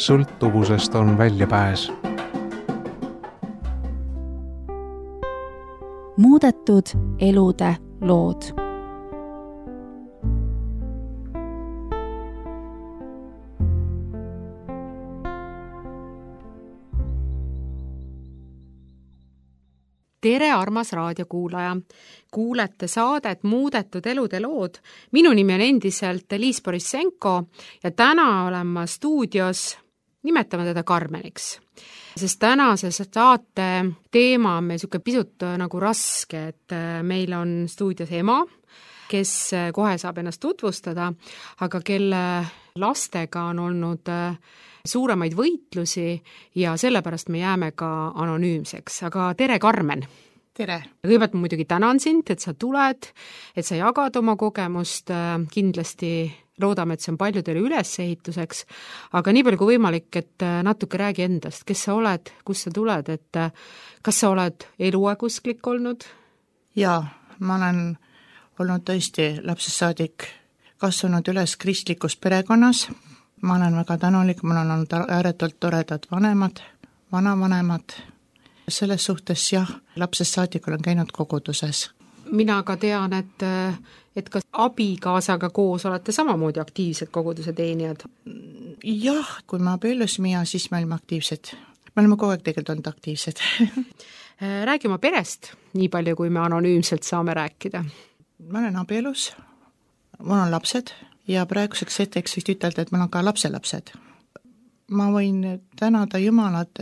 sõltuvusest on väljapääs. Muudetud elude lood. Tere, armas raadiokuulaja! Kuulete saadet Muudetud elude lood. Minu nimi on endiselt Liis Borissenko ja täna olen ma stuudios, nimetame teda Karmeniks. Sest tänase saate teema on meil niisugune pisut nagu raske, et meil on stuudios ema, kes kohe saab ennast tutvustada, aga kelle lastega on olnud suuremaid võitlusi ja sellepärast me jääme ka anonüümseks. Aga tere, Karmen! Tere! Kõigepealt ma muidugi tänan sind, et sa tuled, et sa jagad oma kogemust, kindlasti loodame, et see on paljudele ülesehituseks, aga nii palju kui võimalik, et natuke räägi endast, kes sa oled, kust sa tuled, et kas sa oled eluaeg usklik olnud? Jaa, ma olen olnud tõesti lapsest saadik kasvanud üles kristlikus perekonnas. Ma olen väga tänulik, mul on olnud ääretult toredad vanemad, vanavanemad. Selles suhtes jah, lapsest saadik olen käinud koguduses. Mina ka tean, et kas abikaasaga koos olete samamoodi aktiivsed koguduse teenijad? Jah, kui me abiellusime ja siis me olime aktiivsed. Me oleme kogu aeg tegelikult olnud aktiivsed. Räägi oma perest, nii palju kui me anonüümselt saame rääkida. Ma olen abielus, mul on lapsed ja praeguseks hetkeks võiks ütelda, et mul on ka lapselapsed. Ma võin tänada Jumalat,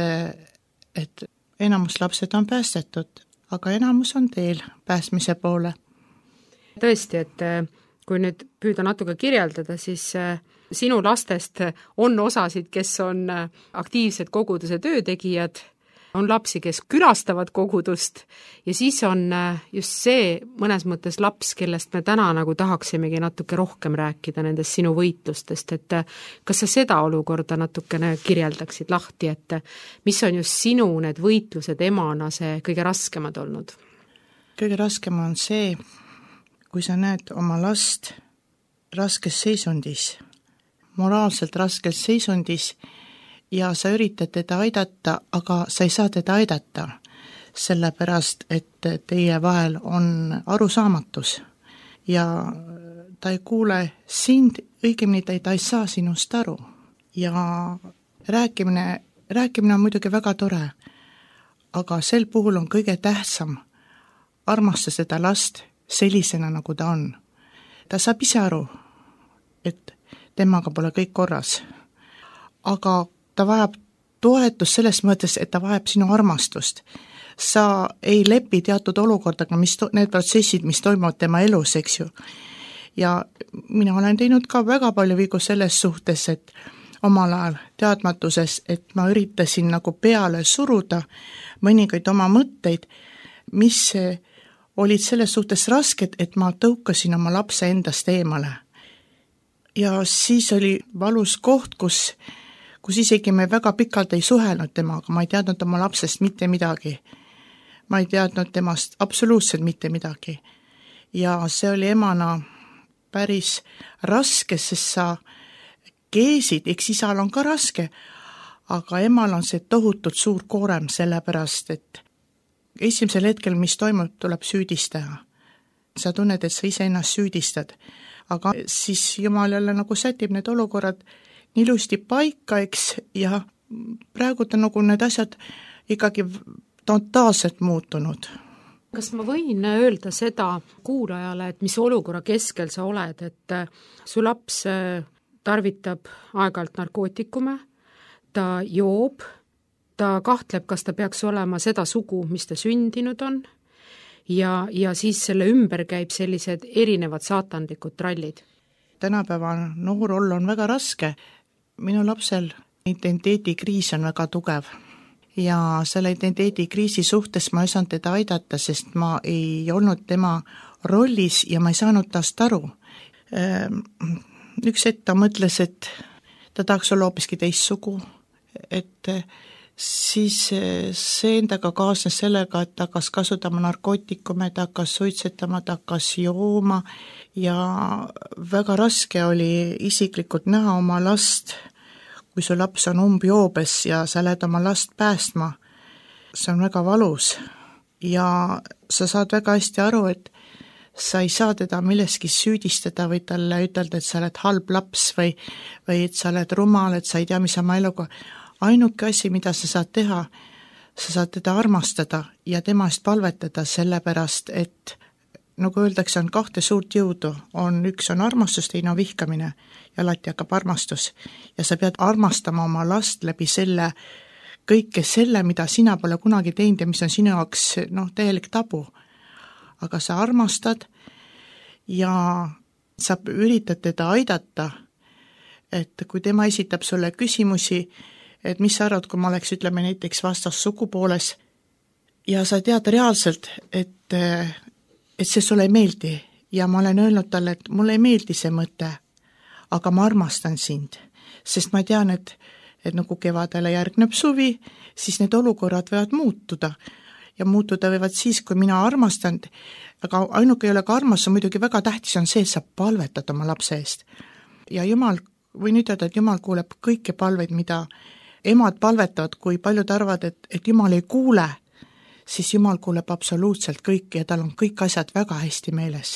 et enamus lapsed on päästetud, aga enamus on teel päästmise poole. Tõesti, et kui nüüd püüda natuke kirjeldada, siis sinu lastest on osasid, kes on aktiivsed koguduse töötegijad, on lapsi, kes külastavad kogudust ja siis on just see mõnes mõttes laps, kellest me täna nagu tahaksimegi natuke rohkem rääkida nendest sinu võitlustest, et kas sa seda olukorda natukene kirjeldaksid lahti, et mis on just sinu need võitlused emana see kõige raskemad olnud? Kõige raskem on see, kui sa näed oma last raskes seisundis, moraalselt raskes seisundis, ja sa üritad teda aidata, aga sa ei saa teda aidata, sellepärast, et teie vahel on arusaamatus ja ta ei kuule sind, õigemini ta ei saa sinust aru. Ja rääkimine on muidugi väga tore, aga sel puhul on kõige tähtsam armastada seda last sellisena, nagu ta on. Ta saab ise aru, et temaga pole kõik korras, aga ta vajab toetust selles mõttes, et ta vajab sinu armastust. Sa ei lepi teatud olukordaga, need protsessid, mis toimuvad tema elus, eks ju. Ja mina olen teinud ka väga palju vigu selles suhtes, et omal ajal teadmatuses, et ma üritasin nagu peale suruda mõningaid oma mõtteid, mis olid selles suhtes rasked, et ma tõukasin oma lapse endast eemale. Ja siis oli valus koht, kus isegi me väga pikalt ei suhelnud temaga, ma ei teadnud oma lapsest mitte midagi. Ma ei teadnud temast absoluutselt mitte midagi. Ja see oli emana päris raske, sest sa keesid, eks isal on ka raske, aga emal on see tohutult suur koorem sellepärast, et esimesel hetkel, mis toimub, tuleb süüdistaja. Sa tunned, et sa ise ennast süüdistad, aga siis Jumal jälle nagu sätib need olukorrad ilusti paika, eks, ja praegu ta nagu need asjad ikkagi totaalselt muutunud. Kas ma võin öelda seda kuulajale, et mis olukorra keskel sa oled, et su laps tarvitab aeg-ajalt narkootikume, ta joob, ta kahtleb, kas ta peaks olema seda sugu, mis ta sündinud on, ja siis selle ümber käib sellised erinevad saatandlikud trallid. Tänapäeval noor olla on väga raske. Minu lapsel identiteedikriis on väga tugev ja selle identiteedikriisi suhtes ma ei saanud teda aidata, sest ma ei olnud tema rollis ja ma ei saanud tast aru. Üks hetk ta mõtles, et ta tahaks olla hoopiski teist sugu, et siis see endaga kaasnes sellega, et ta hakkas kasutama narkootikume, ta hakkas suitsetama, ta hakkas jooma ja väga raske oli isiklikult näha oma last, kui su laps on umbjoobes ja sa lähed oma last päästma, see on väga valus ja sa saad väga hästi aru, et sa ei saa teda milleski süüdistada või talle ütelda, et sa oled halb laps või et sa oled rumal, et sa ei tea, mis oma eluga. Ainuke asi, mida sa saad teha, sa saad teda armastada ja tema eest palvetada, sellepärast, et nagu öeldakse, on 2 suurt jõudu, üks on armastus, teine on vihkamine ja alati hakkab armastus. Ja sa pead armastama oma last läbi selle, kõike selle, mida sina pole kunagi teinud ja mis on sinu jaoks täielik tabu. Aga sa armastad ja sa üritad teda aidata, et kui tema esitab sulle küsimusi, et mis sa arvad, kui ma oleks, ütleme näiteks vastas sugupooles ja sa tead reaalselt, et see sulle ei meeldi ja ma olen öelnud talle, et mulle ei meeldi see mõte, aga ma armastan sind, sest ma tean, et nagu kevadele järgneb suvi, siis need olukorrad võivad muutuda ja muutuda võivad siis, kui mina armastan, aga ainuke ei ole ka armas, on muidugi väga tähtis on see, et sa palvetad oma lapse eest. Ja Jumal, võin ütelda, et Jumal kuuleb kõiki palveid, mida emad palvetavad, kui paljud arvavad, et Jumal ei kuule, siis Jumal kuuleb absoluutselt kõiki ja tal on kõik asjad väga hästi meeles.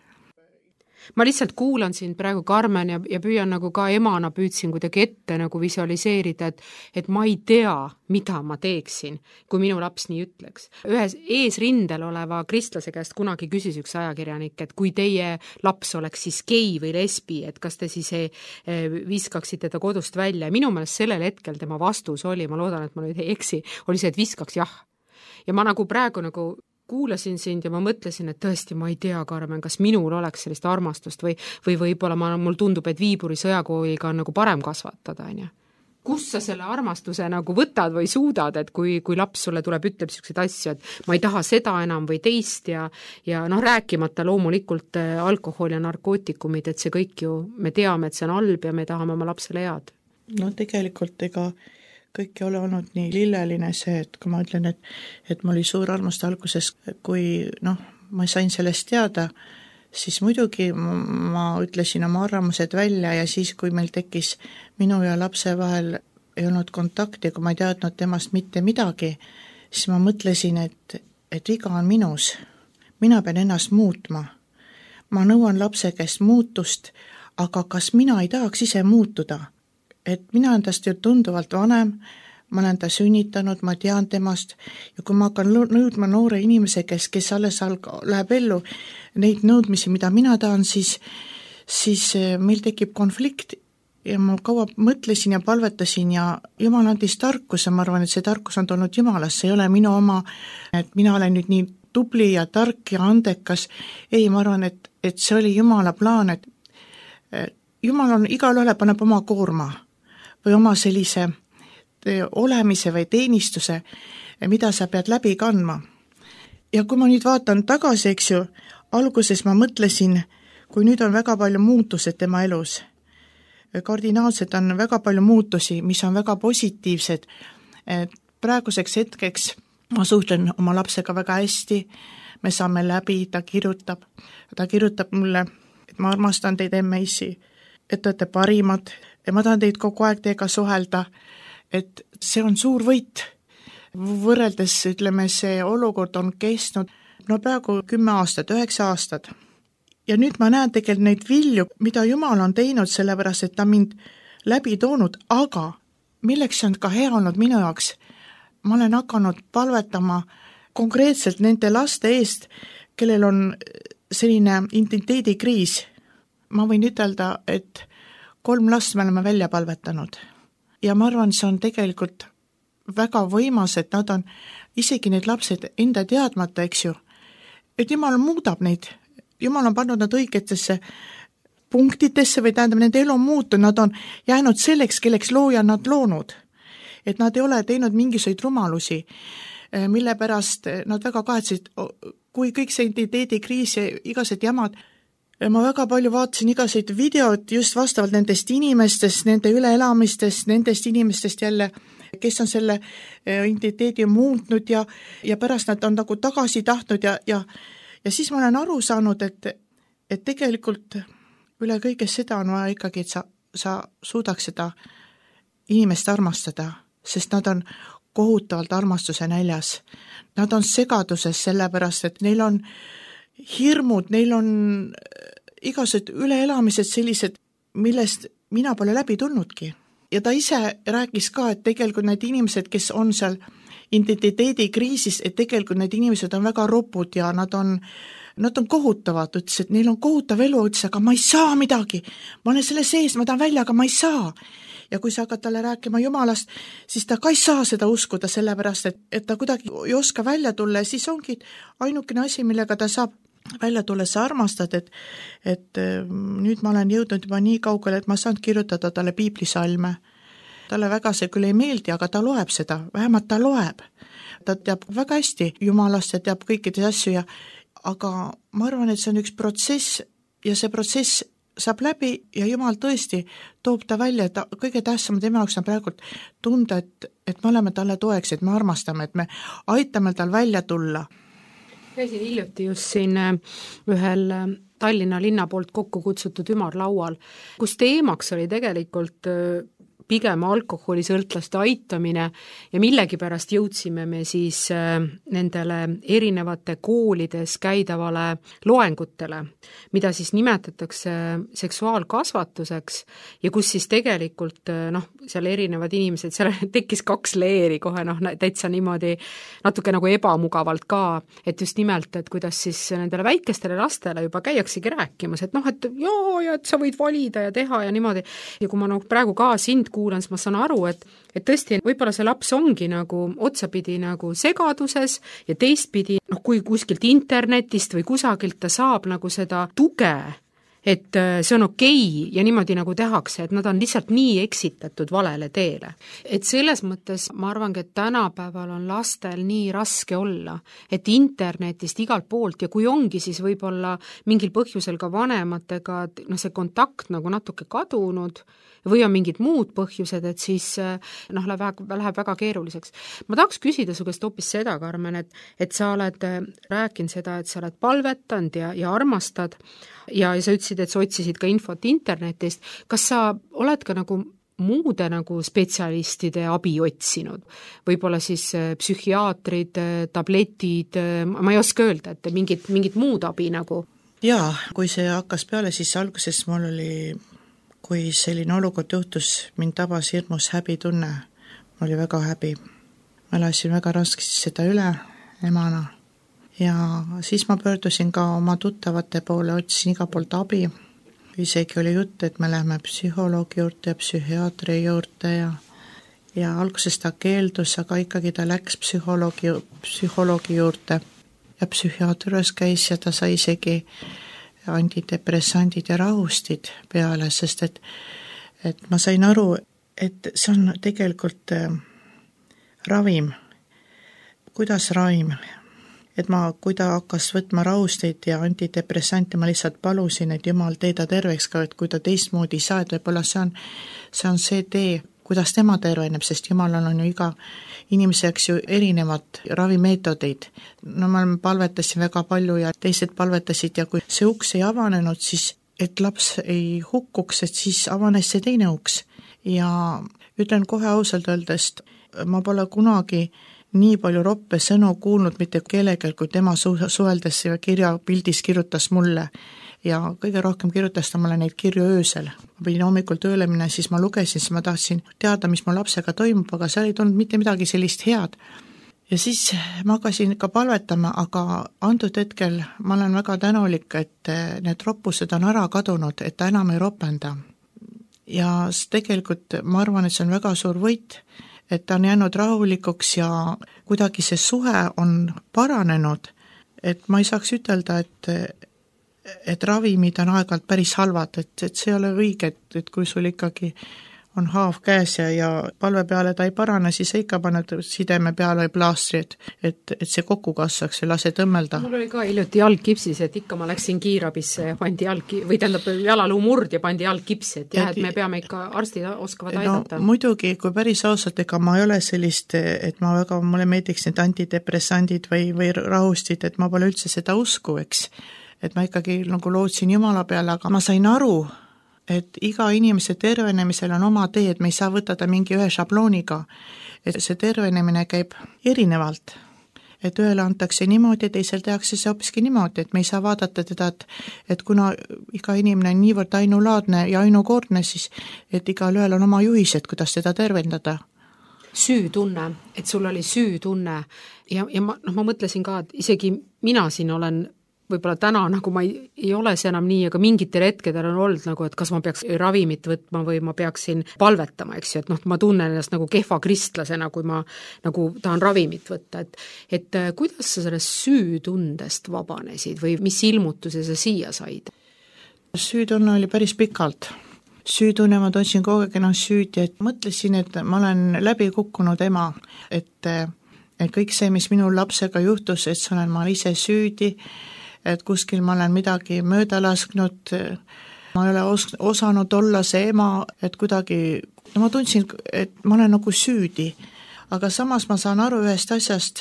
Ma lihtsalt kuulan sind praegu, Karmen, ja püüan nagu ka emana püüdsin kuidagi ette nagu visualiseerida, et ma ei tea, mida ma teeksin, kui minu laps nii ütleks. Ühes eesrindel oleva kristlase käest kunagi küsis üks ajakirjanik, et kui teie laps oleks siis gei või lesbi, et kas te siis viskaksite ta kodust välja. Minu meelest sellel hetkel tema vastus oli, ma loodan, et ma nüüd ei eksi, oli see, et viskaks jah. Ja ma nagu praegu nagu kuulasin sind ja ma mõtlesin, et tõesti ma ei tea, Karmen, kas minul oleks sellist armastust või võib-olla mul tundub, et Viiburi sõjakooliga on nagu parem kasvatada, on ju. Kus sa selle armastuse nagu võtad või suudad, et kui laps sulle tuleb, ütleb selliseid asju, et ma ei taha seda enam või teist ja rääkimata loomulikult alkohol ja narkootikumid, et see kõik ju, me teame, et see on halb ja me tahame oma lapsele head. No tegelikult ega kõik ei ole olnud nii lilleline see, et kui ma ütlen, et mul oli suur armust alguses, kui ma sain sellest teada, siis muidugi ma ütlesin oma arvamused välja ja siis, kui meil tekkis minu ja lapse vahel ei olnud kontakti, kui ma ei teadnud temast mitte midagi, siis ma mõtlesin, et viga on minus. Mina pean ennast muutma. Ma nõuan lapse käest muutust, aga kas mina ei tahaks ise muutuda? Et mina olen tast ju tunduvalt vanem, ma olen ta sünnitanud, ma tean temast ja kui ma hakkan nõudma noore inimese käest, kes alles läheb ellu neid nõudmisi, mida mina tahan, siis meil tekib konflikt ja ma kaua mõtlesin ja palvetasin ja Jumal andis tarkuse, ma arvan, et see tarkus on tulnud Jumalast, see ei ole minu oma, et mina olen nüüd nii tubli ja tark ja andekas, ei, ma arvan, et see oli Jumala plaan, et Jumal on igale üle paneb oma koorma või oma sellise olemise või teenistuse, mida sa pead läbi kandma. Ja kui ma nüüd vaatan tagasi, eks ju, alguses ma mõtlesin, kui nüüd on väga palju muutused tema elus, kardinaalselt on väga palju muutusi, mis on väga positiivsed, et praeguseks hetkeks ma suhtlen oma lapsega väga hästi, me saame läbi, ta kirjutab mulle, et ma armastan teid, emme-issi, et te olete parimad, ja ma tahan teid kogu aeg teiega suhelda, et see on suur võit. Võrreldes, ütleme, see olukord on kestnud, praegu 10 aastat, 9 aastat. Ja nüüd ma näen tegelikult neid vilju, mida Jumal on teinud, sellepärast, et ta mind läbi toonud, aga milleks on ka hea olnud minu jaoks, ma olen hakanud palvetama konkreetselt nende laste eest, kellel on selline identiteedikriis. Ma võin ütelda, et 3 last me oleme välja palvetanud ja ma arvan, see on tegelikult väga võimas, et nad on isegi need lapsed enda teadmata, eks ju, et Jumal muudab neid, Jumal on pannud nad õigetesse punktidesse või tähendab, nende elu on muutunud, nad on jäänud selleks, kelleks looja on nad loonud, et nad ei ole teinud mingisuguseid rumalusi, mille pärast nad väga kahetsesid, kui kõik see identiteedikriis ja igased jamad. Ma väga palju vaatasin igaseid videod just vastavalt nendest inimestest, nende üleelamistest, nendest inimestest jälle, kes on selle identiteedi muutnud ja pärast nad on nagu tagasi tahtnud ja siis ma olen aru saanud, et tegelikult üle kõige seda on vaja ikkagi, et sa suudaks seda inimest armastada, sest nad on kohutavalt armastuse näljas. Nad on segaduses sellepärast, et neil on hirmud, neil on igasugused üleelamised sellised, millest mina pole läbi tulnudki. Ja ta ise rääkis ka, et tegelikult need inimesed, kes on seal identiteedikriisis, et tegelikult need inimesed on väga ropud ja nad on kohutavad, ütles, et neil on kohutav elu, ütles, aga ma ei saa midagi, ma olen selle sees, ma tahan välja, aga ma ei saa. Ja kui sa hakkad talle rääkima Jumalast, siis ta ka ei saa seda uskuda, sellepärast, et ta kuidagi ei oska välja tulla ja siis ongi ainukene asi, millega ta saab välja tulla, sa armastad, et nüüd ma olen jõudnud juba nii kaugele, et ma saan kirjutada talle piiblisalme. Talle väga see küll ei meeldi, aga ta loeb seda, vähemalt ta loeb. Ta teab väga hästi Jumalast ja teab kõikides asju, aga ma arvan, et see on üks protsess ja see protsess saab läbi ja Jumal tõesti toob ta välja, et kõige tähtsam tema jaoks on praegu tunda, et me oleme talle toeks, et me armastame, et me aitame tal välja tulla. Käisin hiljuti just siin ühel Tallinna linna poolt kokku kutsutud ümarlaual, kus teemaks oli tegelikult pigem alkoholisõltlaste aitamine ja millegipärast jõudsime me siis nendele erinevate koolides käidavale loengutele, mida siis nimetatakse seksuaalkasvatuseks ja kus siis tegelikult seal erinevad inimesed, seal tekkis 2 leeri kohe täitsa niimoodi natuke nagu ebamugavalt ka, et just nimelt, et kuidas siis nendele väikestele lastele juba käiaksegi rääkimas, et et et sa võid valida ja teha ja niimoodi. Ja kui ma praegu ka sind kuulan, siis ma saan aru, et tõesti võib-olla see laps ongi nagu otsapidi nagu segaduses ja teistpidi, kui kuskilt internetist või kusagilt ta saab nagu seda tuge, et see on okei ja niimoodi nagu tehakse, et nad on lihtsalt nii eksitatud valele teele. Et selles mõttes ma arvangi, et tänapäeval on lastel nii raske olla, et internetist igalt poolt ja kui ongi, siis võib-olla mingil põhjusel ka vanematega see kontakt nagu natuke kadunud või on mingid muud põhjused, et siis läheb väga keeruliseks. Ma tahaks küsida su käest hoopis seda, Karmen, et sa oled rääkinud seda, et sa oled palvetanud ja armastad ja sa ütlesid, et sa otsisid ka infot internetist. Kas sa oled ka nagu muude nagu spetsialistide abi otsinud? Võib-olla siis psühhiaatrid, tabletid, ma ei oska öelda, et mingit muud abi nagu? Jaa, kui see hakkas peale, siis alguses mul oli, kui selline olukord juhtus, mind tabas hirmus häbitunne. Mul oli väga häbi. Ma elasin väga raskesti seda üle emana. Ja siis ma pöördusin ka oma tuttavate poole, otsisin iga poolt abi. Isegi oli jutt, et me läheme psühholoogi juurde ja psühhiaatri juurde ja alguses ta keeldus, aga ikkagi ta läks psühholoogi juurde ja psühhiaatris käis ja ta sai isegi antidepressandid ja rahustid peale, sest et ma sain aru, et see on tegelikult ravim. Kuidas ravim? Et kui ta hakkas võtma rahusteid ja antidepressante, ma lihtsalt palusin, et Jumal tee ta terveks ka, et kui ta teistmoodi ei saa, et võib-olla see on see tee, kuidas tema terveneb, sest Jumalal on ju iga inimeseks ju erinevad ravimeetodeid. No ma palvetasin väga palju ja teised palvetasid ja kui see uks ei avanenud, siis et laps ei hukkuks, et siis avanes see teine uks. Ja ütlen kohe ausalt öeldes, ma pole kunagi nii palju roppe sõnu kuulnud mitte kellegel, kui tema suheldes kirjapildis kirjutas mulle ja kõige rohkem kirjutas ta mulle neid kirju öösel. Ma pidin hommikult ööle minna, siis ma lugesin, siis ma tahtsin teada, mis mu lapsega toimub, aga seal ei tulnud mitte midagi sellist head. Ja siis ma hakkasin ka palvetama, aga antud hetkel ma olen väga tänulik, et need roppused on ära kadunud, et ta enam ei ropenda. Ja tegelikult ma arvan, et see on väga suur võit, et ta on jäänud rahulikuks ja kuidagi see suhe on paranenud, et ma ei saaks ütelda, et ravimid on aeg-ajalt päris halvad, et see ei ole õige, et kui sul ikkagi on haav käes ja palve peale ta ei parane, siis sa ikka paned sideme peale plaastri, et see kokku kasvaks ja lase tõmmelda. Mul oli ka hiljuti jalg kipsis, et ikka ma läksin kiirabisse ja pandi jalaluu murd ja pandi jalg kipsi, et jah, et me peame ikka, arstid oskavad aidata. Muidugi, kui päris ausalt, ega ma ei ole sellist, et mulle meeldiks need antidepressandid või rahustid, et ma pole üldse seda usku, eks. Et ma ikkagi nagu lootsin Jumala peale, aga ma sain aru, et iga inimese tervenemisel on oma tee, et me ei saa võtada mingi ühe šablooniga, et see tervenemine käib erinevalt. Et ühele antakse niimoodi, teisel tehakse see hoopiski niimoodi, et me ei saa vaadata teda, et kuna iga inimene on niivõrd ainulaadne ja ainukordne, siis et igal ühel on oma juhised, kuidas teda tervendada. Süütunne, et sul oli süütunne ja ma mõtlesin ka, et isegi mina siin olen võib-olla täna, nagu ma ei ole see enam nii, aga mingitel hetkedel on olnud nagu, et kas ma peaks ravimit võtma või ma peaksin palvetama, eks ju, et ma tunnen ennast nagu kehva kristlasena, kui ma nagu tahan ravimit võtta, et kuidas sa sellest süütundest vabanesid või mis ilmutuse sa siia said? Süütunne oli päris pikalt. Süütunne ma tundsin kogu aeg ennast süüdi, et mõtlesin, et ma olen läbi kukkunud ema, et kõik see, mis minu lapsega juhtus, et olen ma ise süüdi, et kuskil ma olen midagi mööda lasknud, ma ei ole osanud olla see ema, et kuidagi, ma tundsin, et ma olen nagu süüdi, aga samas ma saan aru ühest asjast,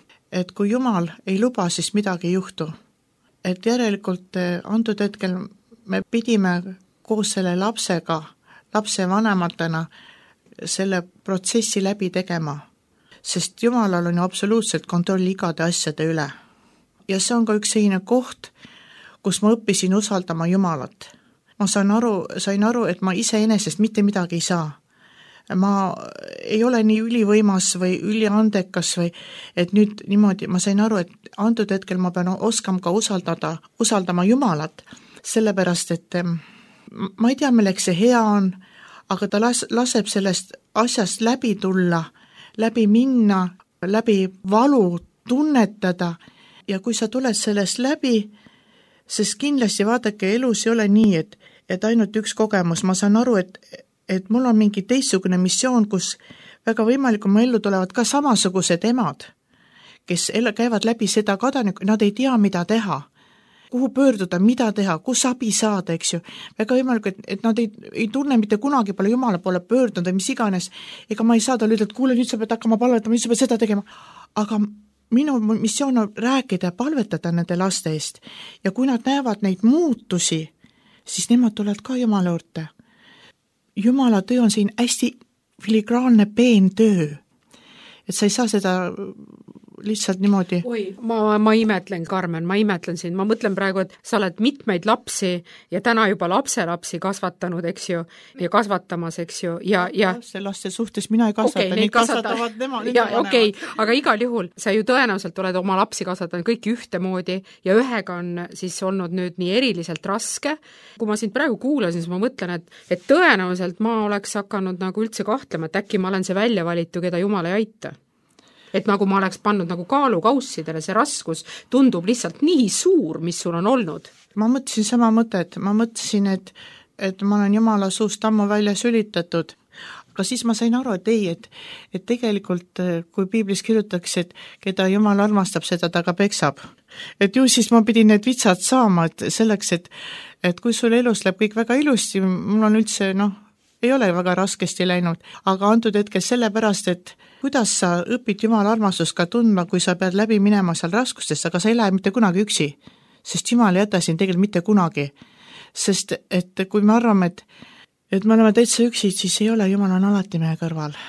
et kui Jumal ei luba, siis midagi ei juhtu. Et järelikult antud hetkel me pidime koos selle lapsega, lapse vanematena selle protsessi läbi tegema, sest Jumalal on ju absoluutselt kontroll igade asjade üle. Ja see on ka üks selline koht, kus ma õppisin usaldama Jumalat. Ma sain aru, et ma iseenesest mitte midagi ei saa. Ma ei ole nii ülivõimas või üliandekas või et nüüd niimoodi, ma sain aru, et antud hetkel ma pean oskama ka usaldama Jumalat, sellepärast, et ma ei tea, milleks see hea on, aga ta laseb sellest asjast läbi tulla, läbi minna, läbi valu tunnetada. Ja kui sa tuled sellest läbi, sest kindlasti vaadake, elus ei ole nii, et ainult üks kogemus. Ma saan aru, et mul on mingi teistsugune missioon, kus väga võimalikult mu ellu tulevad ka samasugused emad, kes käivad läbi seda kadanikku, nad ei tea, mida teha, kuhu pöörduda, mida teha, kus abi saada, eks ju. Väga võimalikult, et nad ei tunne mitte kunagi pole Jumala poole pöördunud või mis iganes, ega ma ei saa talle ütelda, et kuule, nüüd sa pead hakkama palvetama, nüüd sa pead seda tegema, aga minu missioon on rääkida ja palvetada nende laste eest ja kui nad näevad neid muutusi, siis nemad tulevad ka Jumala juurde. Jumala töö on siin hästi filigraanne peen töö, et sa ei saa seda lihtsalt niimoodi. Oi, ma imetlen, Karmen, ma imetlen sind, ma mõtlen praegu, et sa oled mitmeid lapsi ja täna juba lapselapsi kasvatanud, eks ju, ja kasvatamas, eks ju, ja laste suhtes mina ei kasvata, neid kasvatavad nemad. Okei, aga igal juhul sa ju tõenäoliselt oled oma lapsi kasvatanud kõiki ühtemoodi ja ühega on siis olnud nüüd nii eriliselt raske. Kui ma sind praegu kuulasin, siis ma mõtlen, et tõenäoliselt ma oleks hakanud nagu üldse kahtlema, et äkki ma olen see välja valitu, keda Jumal ei aita. Et nagu ma oleks pannud nagu kaalukaussidele, see raskus tundub lihtsalt nii suur, mis sul on olnud. Ma mõtlesin sama mõtet, ma mõtlesin, et ma olen Jumala suust ammu välja sülitatud, aga siis ma sain aru, et ei, et tegelikult kui piiblis kirjutatakse, et keda Jumal armastab, seda ta ka peksab. Et ju siis ma pidin need vitsad saama, et selleks, et kui sul elus läheb kõik väga ilusti, mul on üldse, ei ole väga raskesti läinud, aga antud hetkel sellepärast, et kuidas sa õpid Jumala armastust ka tundma, kui sa pead läbi minema seal raskustest, aga sa ei lähe mitte kunagi üksi, sest Jumal ei jäta siin tegelikult mitte kunagi. Sest et kui me arvame, et me oleme täitsa üksi, siis ei ole, Jumal on alati meie kõrval.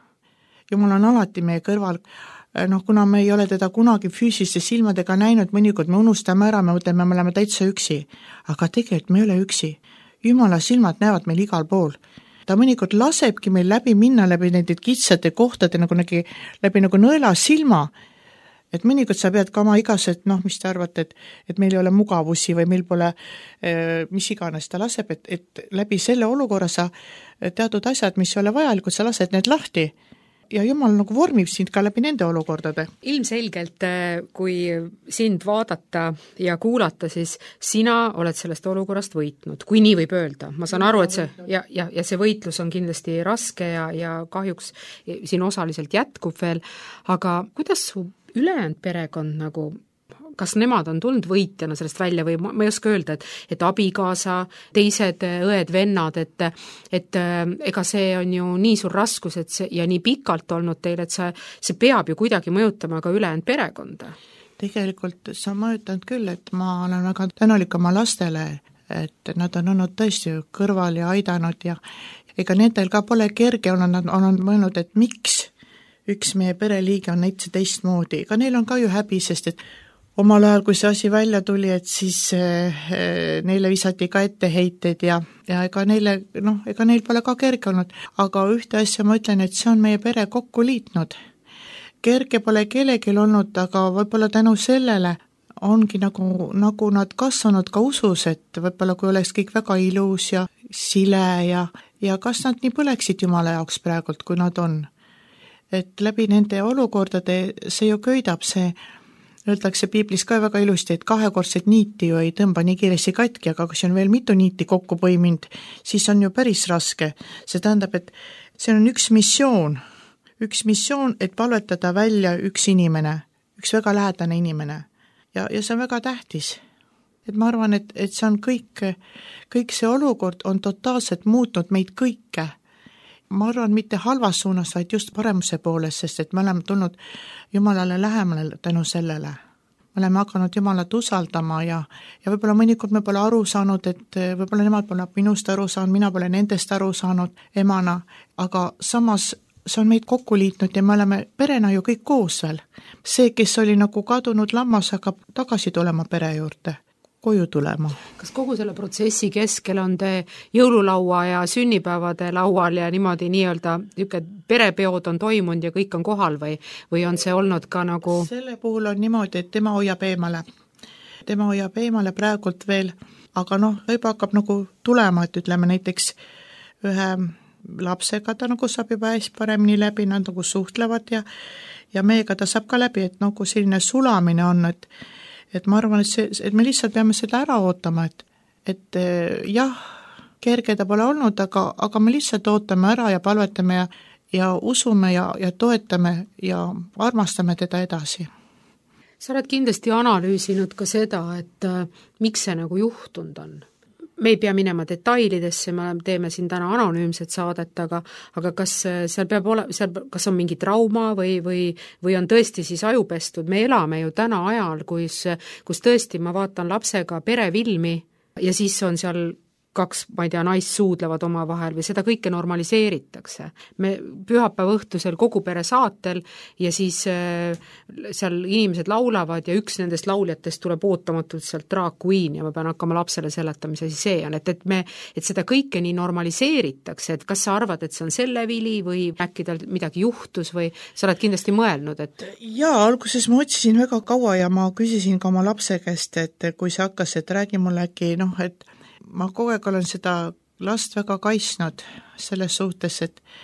Jumal on alati meie kõrval. Kuna me ei ole teda kunagi füüsiliste silmadega näinud, mõnikord me unustame ära, me mõtleme, me oleme täitsa üksi, aga tegelikult me ei ole üksi. Jumala silmad näevad meil igal pool. Ta mõnikord lasebki meil läbi minna läbi nende kitsate kohtade läbi nagu nõela silma, et mõnikord sa pead ka oma igased, mis te arvate, et meil ei ole mugavusi või meil pole mis iganes ta laseb, et läbi selle olukorra sa teatud asjad, mis ei ole vajalikud, sa lased need lahti. Ja Jumal nagu vormib sind ka läbi nende olukordade. Ilmselgelt, kui sind vaadata ja kuulata, siis sina oled sellest olukorrast võitnud, kui nii võib öelda. Ma saan aru, et see see võitlus on kindlasti raske ja kahjuks siin osaliselt jätkub veel, aga kuidas su ülejäänud perekond nagu kas nemad on tulnud võitjana sellest välja või ma ei oska öelda, et abikaasa, teised õed, vennad, et ega see on ju nii suur raskus ja nii pikalt olnud teil, et see peab ju kuidagi mõjutama ka ülejäänud perekonda. Tegelikult see on mõjutanud küll, et ma olen väga tänulik oma lastele, et nad on olnud tõesti kõrval ja aidanud ja ega nendel ka pole kerge olnud, nad on mõelnud, et miks üks meie pereliige on näiteks teistmoodi, ega neil on ka ju häbi, sest et omal ajal, kui see asi välja tuli, et siis neile visati ka etteheiteid ja ega neile, ega neil pole ka kerge olnud, aga ühte asja ma ütlen, et see on meie pere kokku liitnud. Kerge pole kellelgi olnud, aga võib-olla tänu sellele ongi nagu nad kasvanud ka usus, et võib-olla kui oleks kõik väga ilus ja sile ja kas nad nii põleksid Jumala jaoks praegult, kui nad on. Et läbi nende olukordade see ju köidab, see öeldakse piiblis ka väga ilusti, et kahekordset niiti ju ei tõmba nii kiiresti katki, aga kui see on veel mitu niiti kokku põiminud, siis on ju päris raske. See tähendab, et see on üks missioon, et palvetada välja üks inimene, üks väga lähedane inimene. Ja see on väga tähtis. Et ma arvan, et see on kõik see olukord on totaalselt muutnud meid kõike. Ma arvan, mitte halvas suunas, vaid just paremuse poolest, sest et me oleme tulnud Jumalale lähemale tänu sellele. Me oleme hakanud Jumalat usaldama ja võib-olla mõnikord me pole aru saanud, et võib-olla nemad pole minust aru saanud, mina pole nendest aru saanud emana, aga samas see on meid kokku liitnud ja me oleme perena ju kõik koos veel. See, kes oli nagu kadunud lammas, hakkab tagasi tulema pere juurde, koju tulema. Kas kogu selle protsessi keskel on te jõululaua ja sünnipäevade laual ja niimoodi nii-öelda perepeod on toimunud ja kõik on kohal või on see olnud ka nagu... Selle puhul on niimoodi, et tema hoiab eemale praegult veel, aga juba hakkab nagu tulema, et ütleme näiteks ühe lapsega ta nagu saab juba hästi paremini läbi, nad nagu suhtlevad ja meiega ta saab ka läbi, et nagu selline sulamine on, et ma arvan, et me lihtsalt peame seda ära ootama, et jah, kerge ta pole olnud, aga me lihtsalt ootame ära ja palvetame ja usume ja toetame ja armastame teda edasi. Sa oled kindlasti analüüsinud ka seda, et miks see nagu juhtunud on. Me ei pea minema detailidesse, me teeme siin täna anonüümset saadet, aga kas seal peab kas on mingi trauma või on tõesti siis ajupestud? Me elame ju täna ajal, kus tõesti ma vaatan lapsega perefilmi ja siis on seal kaks, ma ei tea, naist suudlevad omavahel või seda kõike normaliseeritakse. Me pühapäeva õhtusel kogu pere saatel ja siis seal inimesed laulavad ja üks nendest lauljatest tuleb ootamatult sealt Drag Queen ja ma pean hakkama lapsele seletama, mis asi see on, et seda kõike nii normaliseeritakse, et kas sa arvad, et see on selle vili või äkki tal midagi juhtus või sa oled kindlasti mõelnud, et... Jaa, alguses ma otsisin väga kaua ja ma küsisin ka oma lapse käest, et kui see hakkas, et räägi mulle äkki, et ma kogu aeg olen seda last väga kaitsnud selles suhtes,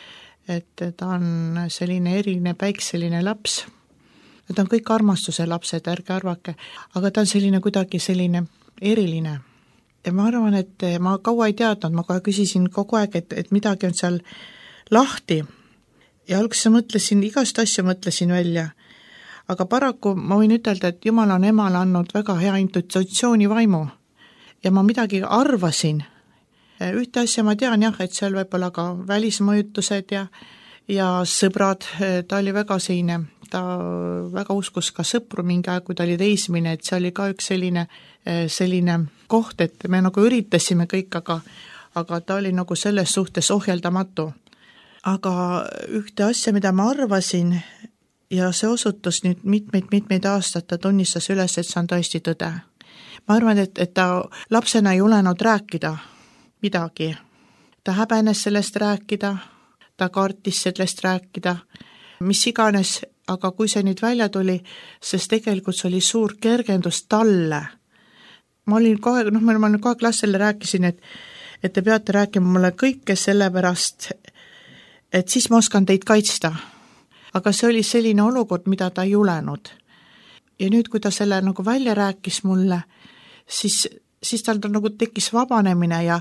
et ta on selline eriline päikseline laps. Nad on kõik armastuse lapsed, ärge arvake, aga ta on selline kuidagi selline eriline. Ja ma arvan, et ma kaua ei teadnud, ma kohe küsisin kogu aeg, et midagi on seal lahti. Ja alguses mõtlesin, igast asju mõtlesin välja. Aga paraku ma võin ütelda, et Jumal on emale andnud väga hea intuitsiooni vaimu. Ja ma midagi arvasin. Ühte asja ma tean jah, et seal võib-olla ka välismõjutused ja sõbrad, ta oli väga selline, ta väga uskus ka sõpru mingi aeg, kui ta oli teismine, et see oli ka üks selline koht, et me nagu üritasime kõik, aga ta oli nagu selles suhtes ohjeldamatu. Aga ühte asja, mida ma arvasin ja see osutus nüüd mitmeid aastat, ta tunnistas üles, et see on tõesti tõde. Ma arvan, et ta lapsena ei julenud rääkida midagi. Ta häbenes sellest rääkida, ta kartis sellest rääkida, mis iganes, aga kui see nüüd välja tuli, sest tegelikult see oli suur kergendus talle. Ma olin kohe, ma kohe klassile rääkisin, et te peate rääkima mulle kõike sellepärast, et siis ma oskan teid kaitsta. Aga see oli selline olukord, mida ta ei julenud. Ja nüüd, kui ta selle nagu välja rääkis mulle, siis tal nagu tekkis vabanemine ja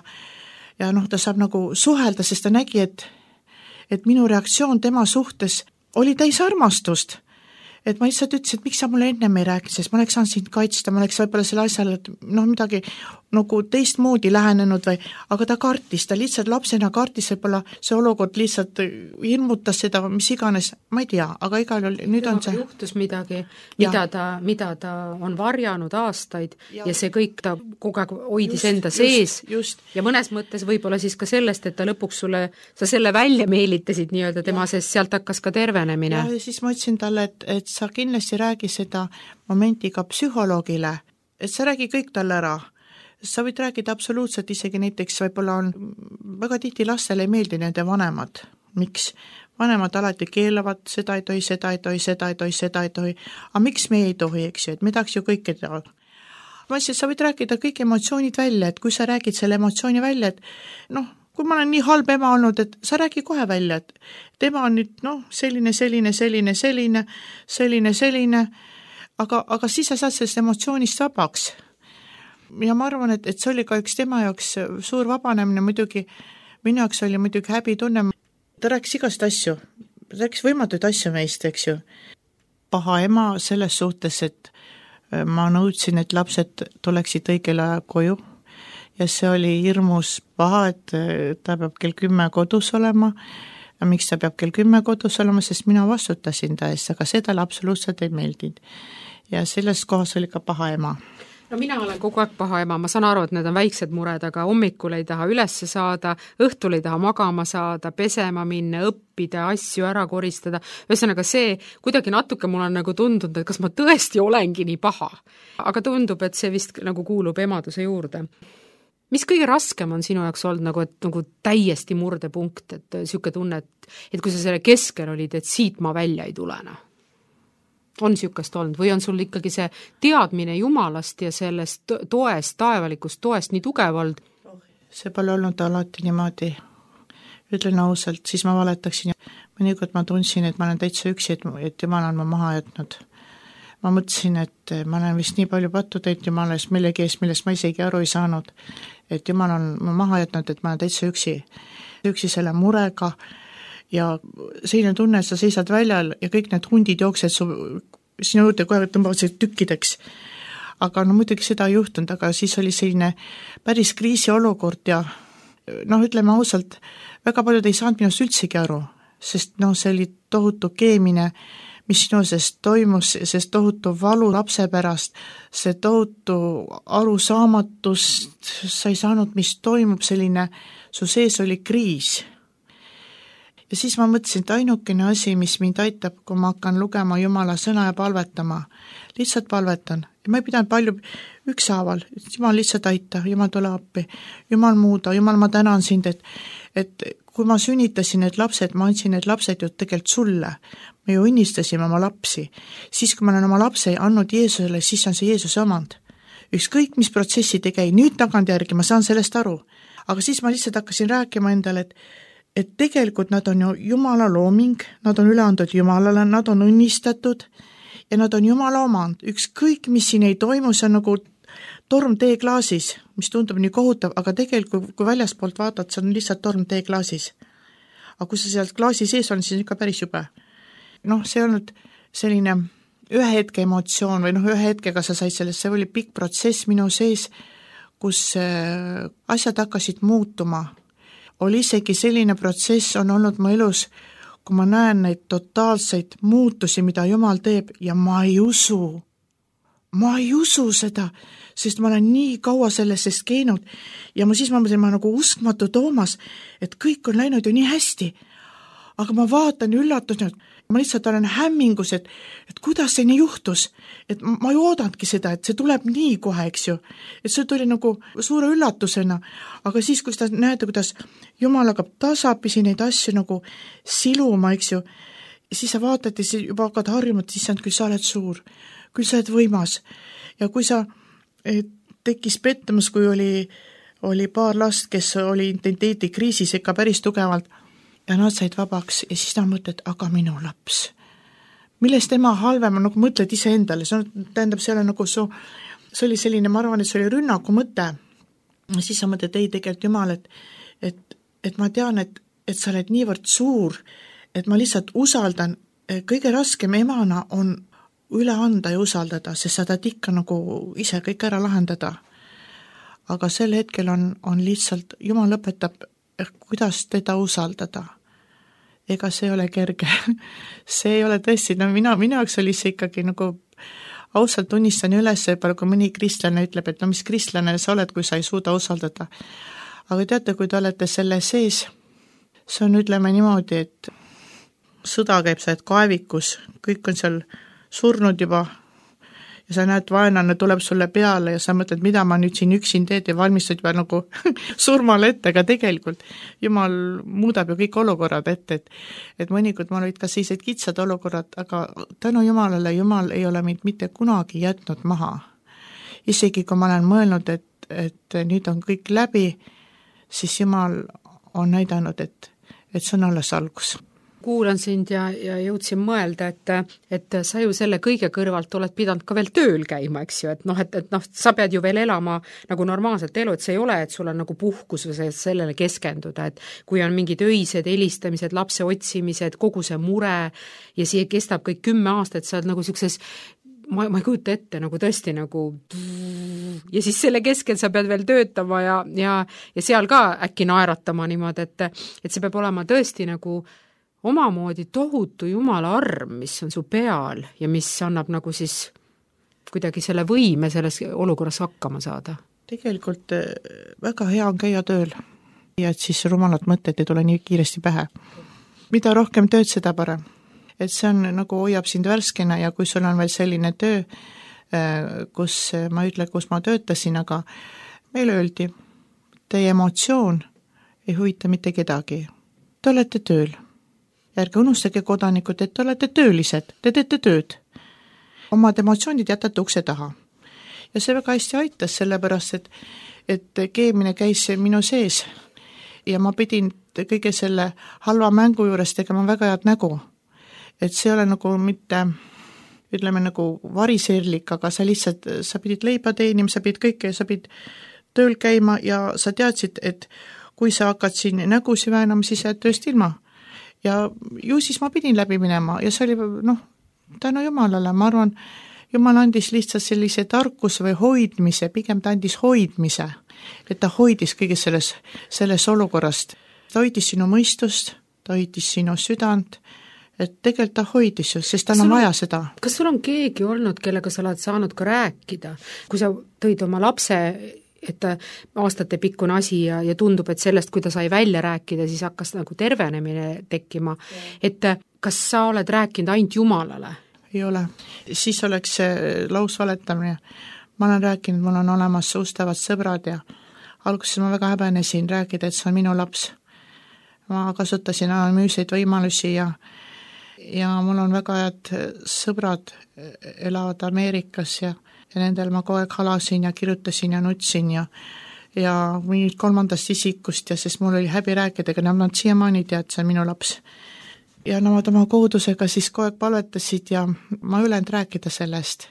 ta saab nagu suhelda, sest ta nägi, et minu reaktsioon tema suhtes oli täis armastust. et ma lihtsalt ütlesin, et miks sa mulle ennem ei rääkinud, sest ma oleks saanud sind kaitsta, ma oleks võib-olla selle asjale, et midagi nagu teistmoodi lähenenud või, aga ta kartis, ta lihtsalt lapsena kartis, võib-olla see olukord lihtsalt hirmutas seda, mis iganes, ma ei tea, aga igal juhul nüüd on see juhtus midagi, mida ta on varjanud aastaid ja see kõik ta kogu aeg hoidis enda sees ja mõnes mõttes võib-olla siis ka sellest, et ta lõpuks sulle, sa selle välja meelitasid nii-öelda tema, sest sealt hakkas ka tervenemine. Ja siis ma ütlesin talle, et sa kindlasti räägi seda momenti ka psühholoogile, et sa räägi kõik talle ära. Sa võid räägida absoluutselt, isegi näiteks võib-olla on väga tihti lastele ei meeldi nende vanemad. Miks? Vanemad alati keelavad, seda ei tohi, seda ei tohi, seda ei tohi, seda ei tohi. Aga miks me ei tohi, eks ju, et me tahaks ju kõike teha. Ma ütlesin, sa võid rääkida kõik emotsioonid välja, et kui sa räägid selle emotsiooni välja, et kui ma olen nii halb ema olnud, et sa räägi kohe välja, et tema on nüüd selline, aga siis sa saad sellest emotsioonist vabaks. Ja ma arvan, et see oli ka üks tema jaoks suur vabanemine, muidugi minu jaoks oli muidugi häbitunne. Ta rääkis igast asju, ta rääkis võimatuid asju meist, eks ju. Paha ema selles suhtes, et ma nõudsin, et lapsed tuleksid õigel ajal koju. Ja see oli hirmus paha, et ta peab kell 10 kodus olema. Ja miks ta peab kell 10 kodus olema, sest mina vastutasin ta eest, aga seda absoluutselt ei meeldinud. Ja selles kohas oli ka paha ema. No mina olen kogu aeg paha ema, ma saan aru, et need on väiksed mured, aga hommikul ei taha ülesse saada, õhtul ei taha magama saada, pesema minna, õppida, asju ära koristada. Ühesõnaga see, kuidagi natuke mul on nagu tundunud, et kas ma tõesti olengi nii paha. Aga tundub, et see vist nagu kuulub emaduse juurde. Mis kõige raskem on sinu jaoks olnud nagu täiesti murdepunkt, et siuke tunne, et kui sa selle keskel olid, et siit ma välja ei tulena? On siukest olnud või on sul ikkagi see teadmine Jumalast ja sellest toest, taevalikust toest nii tugev olnud? See pole olnud alati niimoodi. Ütlen ausalt, siis ma valetaksin. Mõnikord ma tundsin, et ma olen täitsa üksi, et Jumal on ma maha jätnud. Ma mõtlesin, et ma olen vist nii palju pattu teinud Jumalast millegi eest, millest ma isegi aru ei saanud. Et Jumal on ma maha jätnud, et ma olen täitsa üksi selle murega ja selline tunne, et sa seisad väljal ja kõik need hundid jooksed sinu juurde kohe tõmbavad tükkideks. Aga muidugi seda ei juhtunud, aga siis oli selline päris kriisiolukord ja ütleme ausalt, väga paljud ei saanud minust üldsegi aru, sest see oli tohutu keemine, mis sinu sest toimus, sest tohutu valu lapse pärast, see tohutu arusaamatust, sa ei saanud, mis toimub, selline, su sees oli kriis. Ja siis ma mõtlesin, et ainukene asi, mis mind aitab, kui ma hakkan lugema Jumala sõna ja palvetama, lihtsalt palvetan. Ja ma ei pidanud palju ükshaaval, Jumal lihtsalt aita, Jumal tule appi, Jumal muuda, Jumal ma tänan sind, et kui ma sünnitasin need lapsed, ma andsin need lapsed ju tegelikult sulle. Me ju õnnistasime oma lapsi. Siis, kui ma olen oma lapse andnud Jeesusele, siis on see Jeesuse omand. Ükskõik, mis protsessid ei käi, nüüd tagantjärgi ma saan sellest aru. Aga siis ma lihtsalt hakkasin rääkima endale, et tegelikult nad on ju Jumala looming, nad on üle antud Jumalale, nad on õnnistatud ja nad on Jumala omand. Ükskõik, mis siin ei toimu, see on nagu torm teeklaasis, mis tundub nii kohutav, aga tegelikult, kui väljaspoolt vaatad, see on lihtsalt torm teeklaasis. Aga kui sa sealt klaasi sees on, siis ikka päris jube. See on nüüd selline ühe hetke emotsioon või ühe hetkega sa said sellest, see oli pikk protsess minu sees, kus asjad hakkasid muutuma. Oli isegi selline protsess on olnud mu elus, kui ma näen neid totaalseid muutusi, mida Jumal teeb ja ma ei usu seda, sest ma olen nii kaua sellest keenud ja ma mõtlen, ma nagu uskmatu Toomas, et kõik on läinud ju nii hästi. Aga ma vaatan üllatusnud, ma lihtsalt olen hämmingus, et kuidas see nii juhtus, et ma ei oodanudki seda, et see tuleb nii kohe, eks ju, et see tuli nagu suure üllatusena, aga siis, kui seda näete, kuidas Jumal hakkab tasapisi neid asju nagu siluma, eks ju, siis sa vaatad ja siis juba hakkad harjuma, et issand, küll sa oled suur, küll sa oled võimas ja kui sa tekkis pettumus, kui oli paar last, kes oli identiteedikriisis ikka päris tugevalt, ja nad said vabaks ja siis nad mõtled, aga minu laps. Millest tema halvem on, nagu mõtled ise endale, see tähendab, see oli selline, ma arvan, et see oli rünnaku mõte. Ja siis sa mõtled, ei tegelikult Jumal, et ma tean, et sa oled niivõrd suur, et ma lihtsalt usaldan, kõige raskem emana on üle anda ja usaldada, sest sa tahad ikka nagu ise kõik ära lahendada. Aga sel hetkel on lihtsalt, Jumal õpetab, kuidas teda usaldada. Ega see ei ole kerge. See ei ole tõesti, no minu jaoks oli see ikkagi nagu ausalt tunnistan üles, kui mõni kristlane ütleb, et no mis kristlane sa oled, kui sa ei suuda usaldada. Aga teate, kui te olete selle sees, see on, ütleme niimoodi, et sõda käib, sa oled kaevikus, kõik on seal surnud juba ja sa näed, vaenlane tuleb sulle peale ja sa mõtled, mida ma nüüd siin üksin teed ja valmistad juba nagu surmale ette, aga tegelikult Jumal muudab ju kõik olukorrad ette, et mõnikord mul olid ka sellised kitsad olukorrad, aga tänu Jumalale, Jumal ei ole mind mitte kunagi jätnud maha. Isegi kui ma olen mõelnud, et nüüd on kõik läbi, siis Jumal on näidanud, et see on alles algus. Kuulan sind ja jõudsin mõelda, et sa ju selle kõige kõrvalt oled pidanud ka veel tööl käima, eks ju, et sa pead ju veel elama nagu normaalselt elu, et see ei ole, et sul on nagu puhkus või sellele keskenduda, et kui on mingid öised helistamised, lapse otsimised, kogu see mure ja siia kestab kõik 10 aastat, sa oled nagu sellises ma ei kujuta ette nagu tõesti nagu ja siis selle keskel sa pead veel töötama ja seal ka äkki naeratama niimoodi, et see peab olema tõesti nagu omamoodi tohutu Jumala arm, mis on su peal ja mis annab nagu siis kuidagi selle võime selles olukorras hakkama saada. Tegelikult väga hea on käia tööl ja et siis rumalad mõtted ei tule nii kiiresti pähe. Mida rohkem tööd, seda parem. Et see on nagu hoiab sind värskena ja kui sul on veel selline töö, kus ma töötasin, aga meile öeldi, teie emotsioon ei huvita mitte kedagi. Te olete tööl. Ärge unustage kodanikud, et te olete töölised, te teete tööd. Omad emotsioonid jätate ukse taha. Ja see väga hästi aitas, sellepärast, et keemine käis minu sees ja ma pidin kõige selle halva mängu juures tegema väga head nägu. Et see ei ole nagu mitte, ütleme nagu variserlik, aga sa pidid leiba teenima, sa pidid tööl käima ja sa teadsid, et kui sa hakkad siin nägusi väänama, siis jääd tööst ilma. Ja ju siis ma pidin läbi minema ja see oli, tänu Jumalale, ma arvan, Jumal andis lihtsalt sellise tarkuse või hoidmise, pigem ta andis hoidmise, et ta hoidis kõige selles olukorrast. Ta hoidis sinu mõistust, ta hoidis sinu südant, et tegelikult ta hoidis ju, sest tal on vaja seda. Kas sul on keegi olnud, kellega sa oled saanud ka rääkida? Kui sa tõid oma lapse, et aastate pikkune asi ja tundub, et sellest, kui ta sai välja rääkida, siis hakkas nagu tervenemine tekkima. Et kas sa oled rääkinud ainult Jumalale? Ei ole. Siis oleks lausvaletamine. Ma olen rääkinud, mul on olemas ustavad sõbrad ja alguses ma väga häbenesin rääkida, et see on minu laps. Ma kasutasin anonüümseid võimalusi ja mul on väga head sõbrad, elavad Ameerikas ja nendel ma kogu aeg halasin ja kirjutasin ja nutsin ja nüüd 3. isikust ja sest mul oli häbi rääkida, aga nad siiamaani tead, see on minu laps. Ja nad oma koodusega siis kogu aeg palvetasid ja ma ülend rääkida sellest.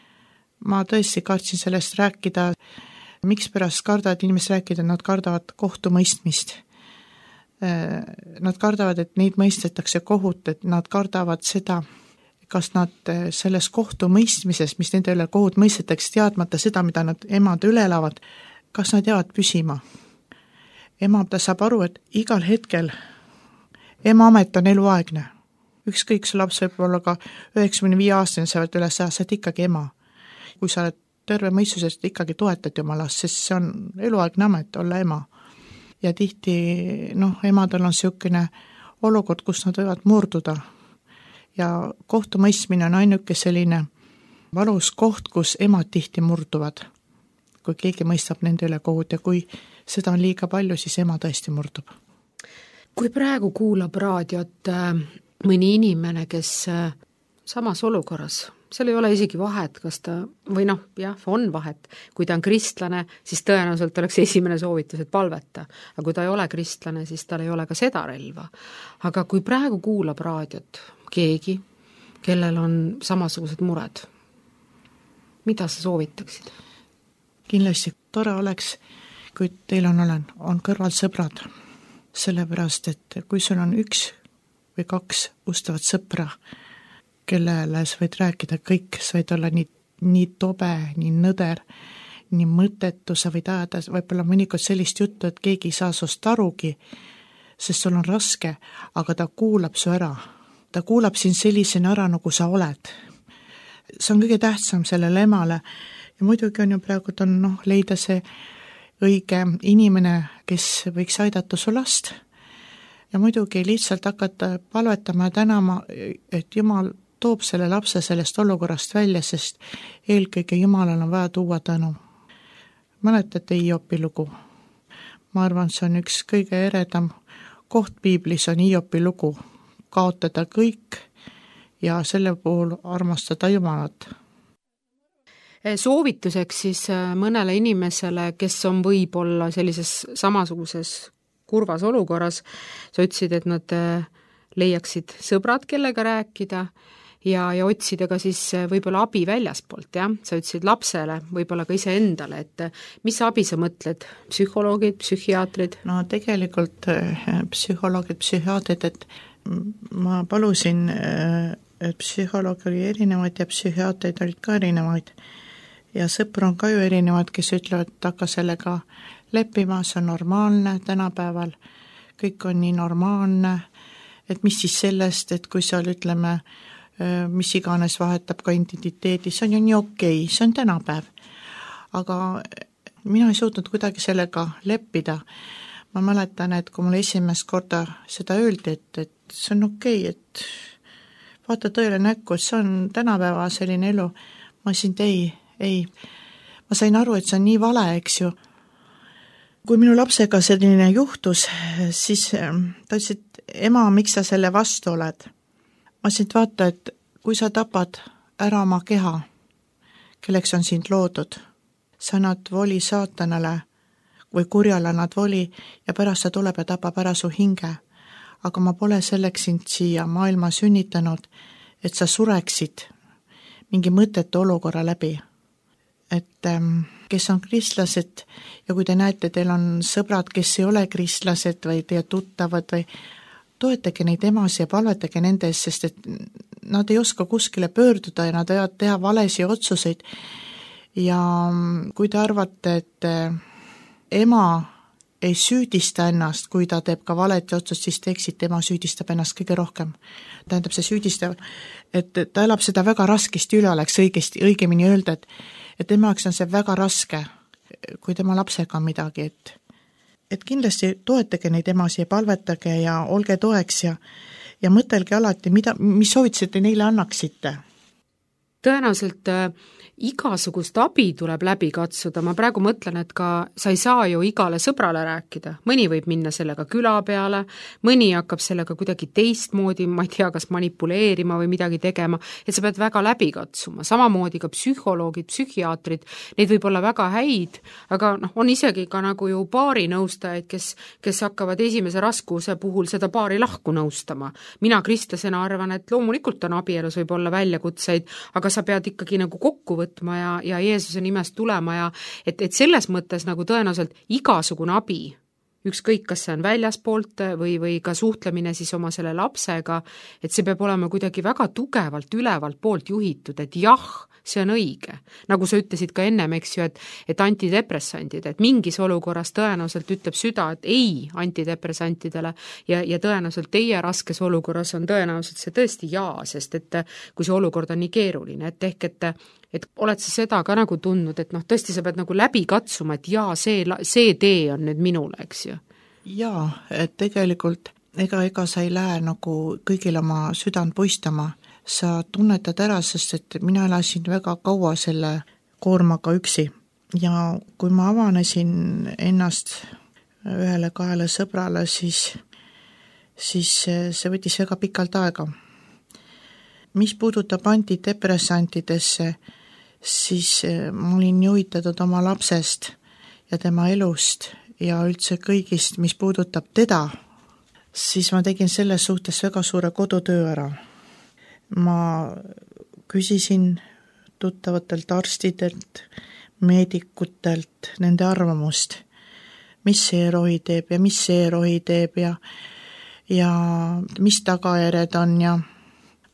Ma tõesti kaartsin sellest rääkida, miks pärast kardavad inimesed rääkida, nad kardavad kohtumõistmist. Nad kardavad, et neid mõistetakse kohut, et nad kardavad seda, kas nad selles kohtumõistmises, mis nende üle kohut mõistetakse teadmata seda, mida nad emad üle elavad, kas nad jäävad püsima. Ema ta saab aru, et igal hetkel ema amet on eluaegne. Ükskõik, su laps võib olla ka 95 aastane, sa oled üle 100, sa oled ikkagi ema. Kui sa oled terve mõistusest, ikkagi toetad oma last, sest see on eluaegne amet, olla ema. Ja tihti, emadel on selline olukord, kus nad võivad murduda. Ja kohtumõistmine on ainuke selline valus koht, kus emad tihti murduvad. Kui keegi mõistab nende üle kohut ja kui seda on liiga palju, siis ema tõesti murdub. Kui praegu kuulab raadiot mõni inimene, kes samas olukorras, seal ei ole isegi vahet, kas ta, või on vahet, kui ta on kristlane, siis tõenäoliselt oleks esimene soovitus, et palveta, aga kui ta ei ole kristlane, siis tal ei ole ka seda relva. Aga kui praegu kuulab raadiot keegi, kellel on samasugused mured, mida sa soovitaksid? Kindlasti tore oleks, kui teil on kõrval sõbrad, sellepärast, et kui sul on 1 või 2 ustavat sõpra, kellele sa võid rääkida kõik, sa võid olla nii tobe, nii nõder, nii mõttetu, sa võid ajada võib-olla mõnikord sellist juttu, et keegi ei saa sust arugi, sest sul on raske, aga ta kuulab su ära. Ta kuulab sind sellisena ära, nagu sa oled. See on kõige tähtsam sellele emale ja muidugi on ju praegu leida see õige inimene, kes võiks aidata su last ja muidugi lihtsalt hakata palvetama ja tänama, et Jumal toob selle lapse sellest olukorrast välja, sest eelkõige Jumalal on vaja tuua tänu. Mäletate Hiopi lugu? Ma arvan, see on üks kõige eredam koht piiblis on Hiopi lugu, kaotada kõik ja selle puhul armastada Jumalat. Soovituseks siis mõnele inimesele, kes on võib-olla sellises samasuguses kurvas olukorras, sa ütlesid, et nad leiaksid sõbrad, kellega rääkida ja otsida ka siis võib-olla abi väljaspoolt, jah? Sa ütlesid lapsele, võib-olla ka iseendale, et mis abi sa mõtled? Psühholoogid, psühhiaatrid? No tegelikult psühholoogid, psühhiaatrid, et ma palusin, et psühholoog oli erinevaid ja psühhiaatrid olid ka erinevaid ja sõpru on ka ju erinevad, kes ütlevad, et hakka sellega leppima, see on normaalne tänapäeval, kõik on nii normaalne, et mis siis sellest, et kui seal ütleme, mis iganes vahetab ka identiteedi, see on ju nii okei, see on tänapäev. Aga mina ei suutnud kuidagi sellega leppida. Ma mäletan, et kui mulle esimest korda seda öeldi, et see on okei, et vaata tõele näkku, et see on tänapäeva selline elu, ma ütlesin, ei. Ma sain aru, et see on nii vale, eks ju. Kui minu lapsega selline juhtus, siis ta ütles, et ema, miks sa selle vastu oled? Ma ütlesin, et vaata, et kui sa tapad ära oma keha, kelleks on sind loodud, sa annad voli saatanale või kurjale annad voli ja pärast ta tuleb ja tapab ära su hinge. Aga ma pole selleks sind siia maailma sünnitanud, et sa sureksid mingi mõttetu olukorra läbi. Et kes on kristlased ja kui te näete, teil on sõbrad, kes ei ole kristlased või teie tuttavad või toetage neid emasi ja palvetage nende ees, sest et nad ei oska kuskile pöörduda ja nad võivad teha valesi otsuseid. Ja kui te arvate, et ema ei süüdista ennast, kui ta teeb ka valeti otsust, siis te eksite, ema süüdistab ennast kõige rohkem. Tähendab, see süüdistab, et ta elab seda väga raskesti üle, oleks õigemini öelda, et tema jaoks on see väga raske, kui tema lapsega on midagi, et kindlasti toetage neid emasi ja palvetage ja olge toeks ja mõtelge alati, mis soovitused te neile annaksite. Tõenäoliselt igasugust abi tuleb läbi katsuda, ma praegu mõtlen, et ka sa ei saa ju igale sõbrale rääkida, mõni võib minna sellega küla peale, mõni hakkab sellega kuidagi teistmoodi, ma ei tea, kas manipuleerima või midagi tegema, et sa pead väga läbi katsuma, samamoodi ka psühholoogid, psühhiaatrid, neid võib olla väga häid, aga on isegi ka nagu ju paarinõustajaid, kes hakkavad esimese raskuse puhul seda paari lahku nõustama. Mina kristlasena arvan, et loomulikult on abielus võib olla väljakutseid, aga sa pead ikkagi nagu kokku võtma ja Jeesuse nimest tulema ja et selles mõttes nagu tõenäoliselt igasugune abi, ükskõik kas see on väljaspoolt või ka suhtlemine siis oma selle lapsega, et see peab olema kuidagi väga tugevalt ülevalt poolt juhitud, et jah, see on õige. Nagu sa ütlesid ka ennem, eks ju, et antidepressandid, et mingis olukorras tõenäoliselt ütleb süda, et ei antidepressantidele ja tõenäoliselt teie raskes olukorras on tõenäoliselt see tõesti jaa, sest et kui see olukord on nii keeruline, et ehk et oled sa seda ka nagu tundnud, et tõesti sa pead nagu läbi katsuma, et jaa, see tee on nüüd minule, eks ju? Jaa, et tegelikult ega sa ei lähe nagu kõigil oma südant puistama, sa tunnetad ära, sest et mina elasin väga kaua selle koormaga üksi ja kui ma avanesin ennast ühele-kahele sõbrale, siis see võttis väga pikalt aega. Mis puudutab antidepressantidesse, siis ma olin juhitatud oma lapsest ja tema elust ja üldse kõigist, mis puudutab teda, siis ma tegin selles suhtes väga suure kodutöö ära. Ma küsisin tuttavatelt arstidelt, meedikutelt nende arvamust, mis see rohi teeb ja mis see rohi teeb ja mis tagajärjed on ja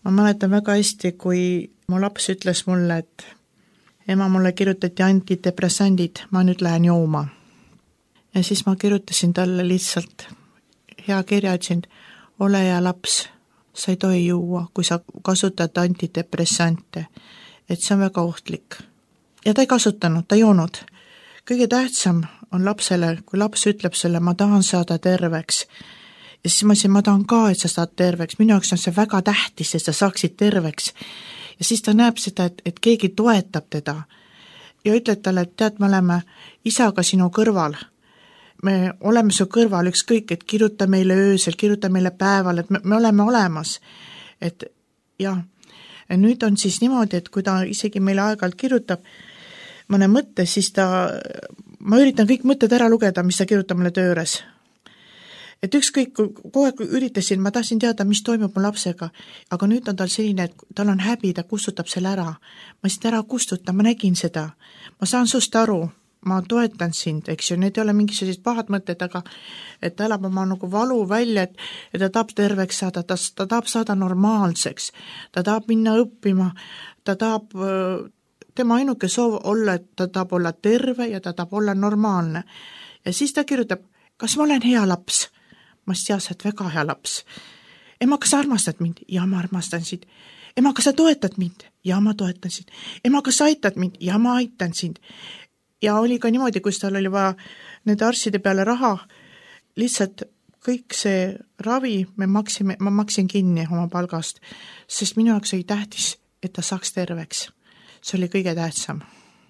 ma mäletan väga hästi, kui mu laps ütles mulle, et ema, mulle kirjutati antidepressandid, ma nüüd lähen jooma. Ja siis ma kirjutasin talle lihtsalt hea kirja, ütlesin, ole hea laps, sa ei tohi juua, kui sa kasutad antidepressante, et see on väga ohtlik. Ja ta ei kasutanud, ta ei joonud. Kõige tähtsam on lapsele, kui laps ütleb selle, ma tahan saada terveks. Ja siis ma ütlesin, ma tahan ka, et sa saad terveks, minu jaoks on see väga tähtis, et sa saaksid terveks. Ja siis ta näeb seda, et keegi toetab teda ja ütleb talle, et tead, me oleme isaga sinu kõrval. Me oleme su kõrval ükskõik, et kirjuta meile öösel, kirjuta meile päeval, et me oleme olemas. Et jah, ja nüüd on siis niimoodi, et kui ta isegi meile aeg-ajalt kirjutab mõne mõtte, siis ma üritan kõik mõtted ära lugeda, mis ta kirjutab mulle töö juures. Et ükskõik, kogu aeg üritasin, ma tahtsin teada, mis toimub mu lapsega, aga nüüd on tal selline, et tal on häbi, ta kustutab selle ära. Ma sind ära kustutan, ma nägin seda. Ma saan sust aru, ma toetan sind, eks ju, need ei ole mingisugused pahad mõtted, aga et ta elab oma nagu valu välja, et ta tahab terveks saada, ta tahab saada normaalseks, ta tahab minna õppima, ta tahab, tema ainuke soov olla, et ta tahab olla terve ja ta tahab olla normaalne. Ja siis ta kirjutab, kas ma olen hea laps? Ma tean, sa oled väga hea laps. Ema, kas sa armastad mind? Ja ma armastan sind. Ema, kas sa toetad mind? Ja ma toetan sind. Ema, kas sa aitad mind? Ja ma aitan sind. Ja oli ka niimoodi, kus tal oli vaja nende arstide peale raha, lihtsalt kõik see ravi ma maksin kinni oma palgast, sest minu jaoks oli tähtis, et ta saaks terveks. See oli kõige tähtsam.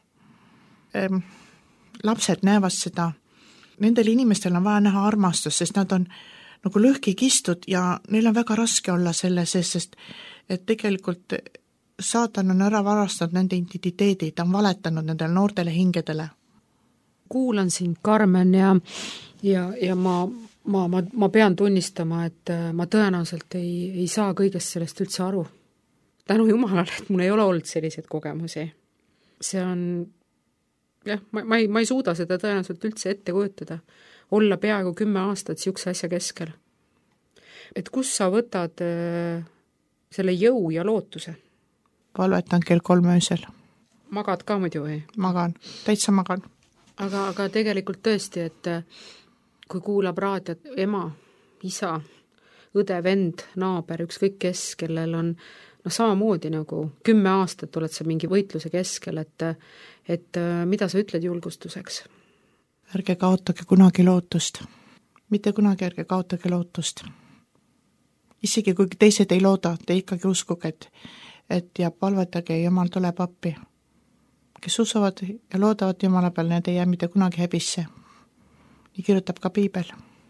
Lapsed näevad seda, nendel inimestel on vaja näha armastust, sest nad on nagu lõhki kistud ja neil on väga raske olla selle sees, sest et tegelikult saatan on ära varastanud nende identiteedi, ta on valetanud nendele noortele hingedele. Kuulan sind, Karmen, ja ma pean tunnistama, et ma tõenäoliselt ei saa kõigest sellest üldse aru. Tänu Jumalale, et mul ei ole olnud selliseid kogemusi. See on, jah, ma ei suuda seda tõenäoliselt üldse ette kujutada. Olla peaaegu 10 aastat siukse asja keskel. Et kus sa võtad selle jõu ja lootuse? Palvetan kell 3 öösel. Magad ka muidu või? Magan, täitsa magan. Aga tegelikult tõesti, et kui kuulab raadiot ema, isa, õde, vend, naaber, ükskõik kes, kellel on samamoodi nagu 10 aastat oled sa mingi võitluse keskel, et mida sa ütled julgustuseks? Ärge kaotage kunagi lootust. Mitte kunagi ärge kaotage lootust. Isegi kui teised ei looda, te ikkagi uskuge, et ja palvetage ja Jumal tuleb appi. Kes usuvad ja loodavad Jumala peal, need ei jää mitte kunagi häbisse. Nii kirjutab ka Piibel.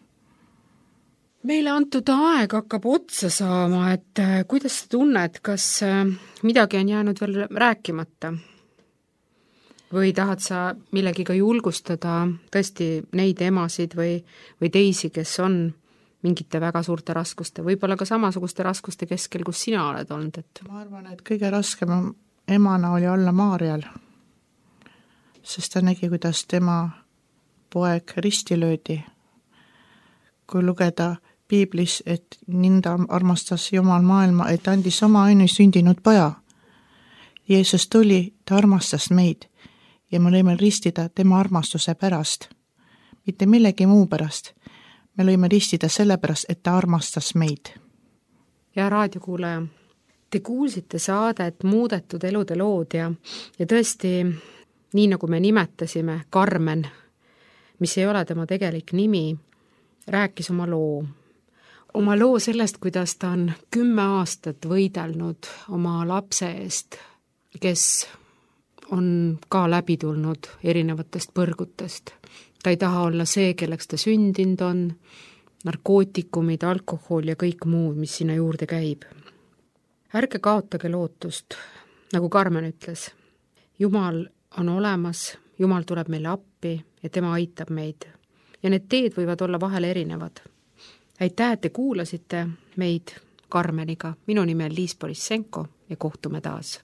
Meile antud aeg hakkab otsa saama, et kuidas sa tunned, kas midagi on jäänud veel rääkimata? Või tahad sa millegiga julgustada tõesti neid emasid või teisi, kes on mingite väga suurte raskuste, võib-olla ka samasuguste raskuste keskel, kus sina oled olnud? Ma arvan, et kõige raskem emana oli olla Maarjal, sest ta nägi, kuidas tema poeg risti löödi. Kui lugeda Piiblis, et ninda armastas Jumal maailma, et andis oma ainusündinud poja. Jeesus tuli, ta armastas meid ja me lõime ristida tema armastuse pärast, mitte millegi muu pärast. Me lõime ristida selle pärast, et ta armastas meid. Ja raadiokuulaja, te kuulsite saadet Muudetud elude lood ja tõesti, nii nagu me nimetasime, Karmen, mis ei ole tema tegelik nimi, rääkis oma loo. Oma loo sellest, kuidas ta on 10 aastat võidelnud oma lapse eest, kes on ka läbi tulnud erinevatest põrgutest. Ta ei taha olla see, kelleks ta sündinud on, narkootikumid, alkohol ja kõik muu, mis sinna juurde käib. Ärge kaotage lootust, nagu Karmen ütles. Jumal on olemas, Jumal tuleb meile appi ja tema aitab meid. Ja need teed võivad olla vahel erinevad. Aitäh, et te kuulasite meid Karmeniga. Minu nimi on Liis Borissenko ja kohtume taas.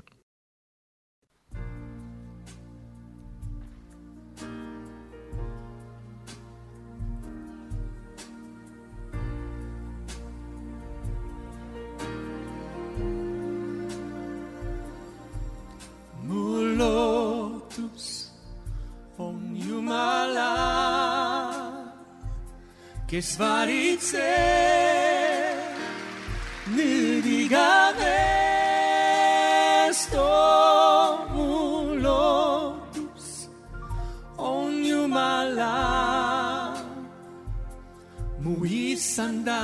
kes valitseb nüüd igavest. Mu lootus on Jumala, mu Issanda.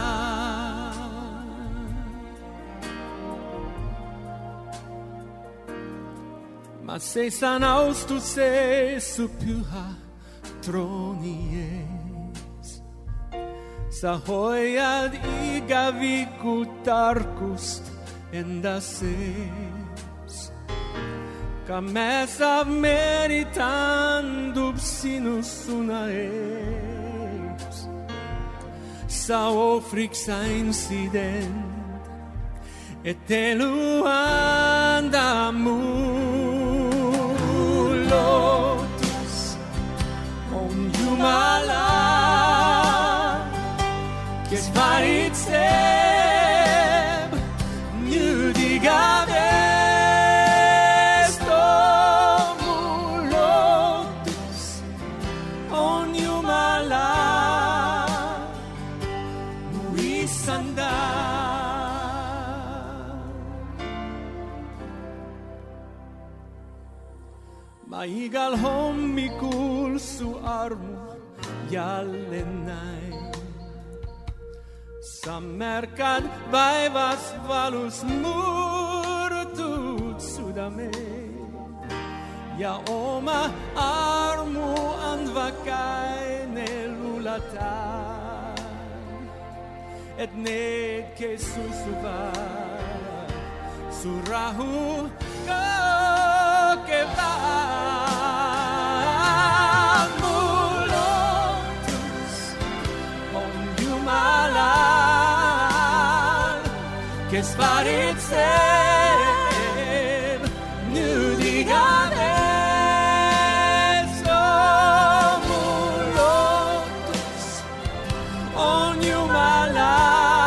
Ma seisan austuses su püha trooni ees. Sa hoiad igaviku tarkust enda sees. Ka mäsav meri tandub sinu suna ees. Sa ohvriks andsid end, et elu anda mu. Lootus on Jumala, kes valitseb nüüd igavest. Mu lootus on Jumala, mu Issanda. Ma igal hommikul su armu jälle näin. Sa märkad vaevas valus murtud südameid ja oma armu andva käine luulatad, et need, kes usuvad, su rahu kogevad. Mu lootus on Jumalal, kes valitseb nüüd igavest. Mu lootus on Jumalal.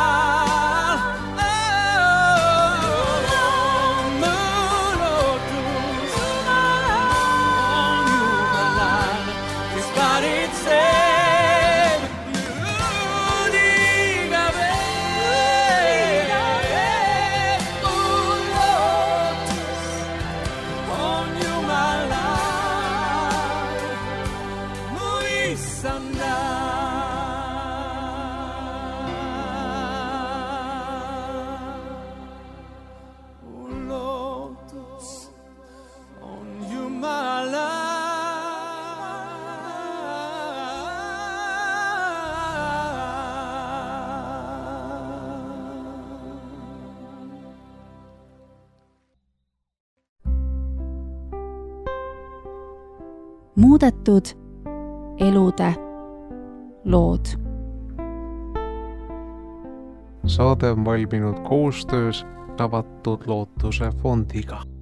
Muudetud elude lood. Saade on valminud koostöös Avatud Lootuse fondiga.